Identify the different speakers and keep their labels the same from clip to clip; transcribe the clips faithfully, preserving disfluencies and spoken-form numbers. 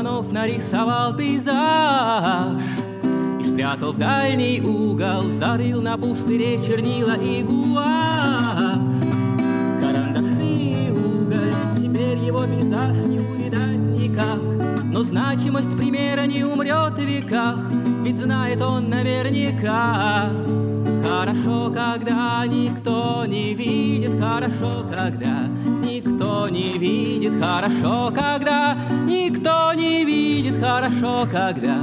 Speaker 1: тонов нарисовал пейзаж и спрятал в дальний угол, зарыл на пустыре чернила и гуашь. Карандаши и уголь, теперь его пейзаж не увидать никак, но значимость примера не умрет в веках, ведь знает он наверняка. Хорошо, когда никто не видит, хорошо, когда никто не видит, хорошо, когда никто не видит, хорошо, когда.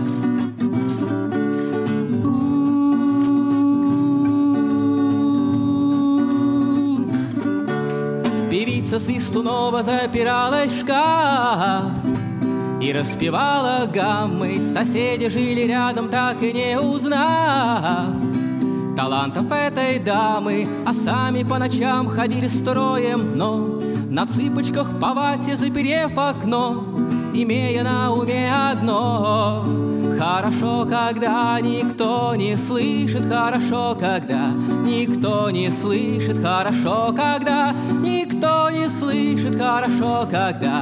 Speaker 1: Певица Свистунова запиралась в шкаф и распевала гаммы. Соседи жили рядом, так и не узнав талантов этой дамы, а сами по ночам ходили строем, но на цыпочках по вате заперев окно, имея на уме одно: хорошо, когда никто не слышит, хорошо, когда никто не слышит, хорошо, когда никто не слышит, хорошо, когда.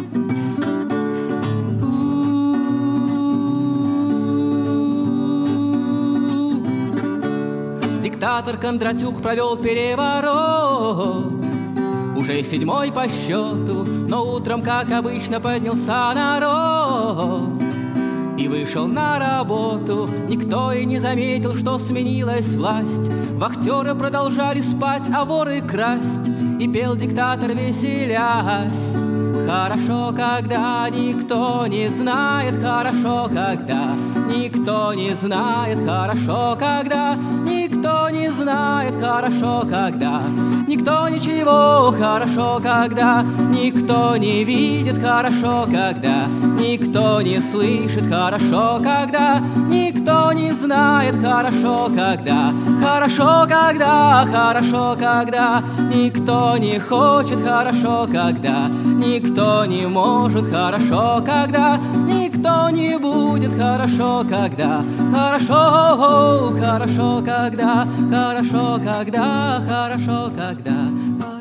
Speaker 1: Диктатор Кондратюк провел переворот, уже седьмой по счету, но утром, как обычно, поднялся народ и вышел на работу. Никто и не заметил, что сменилась власть. Вахтеры продолжали спать, а воры красть, и пел диктатор, веселясь: хорошо, когда никто не знает, хорошо, когда никто не знает, хорошо, когда никто не знает, хорошо, когда никто ничего, хорошо, когда никто не видит, хорошо, когда никто не слышит, хорошо, когда никто не знает, хорошо, когда хорошо, когда хорошо, когда никто не хочет, хорошо, когда никто не может, хорошо, когда никто не будет, хорошо, когда хорошо, хорошо, когда хорошо, когда хорошо, когда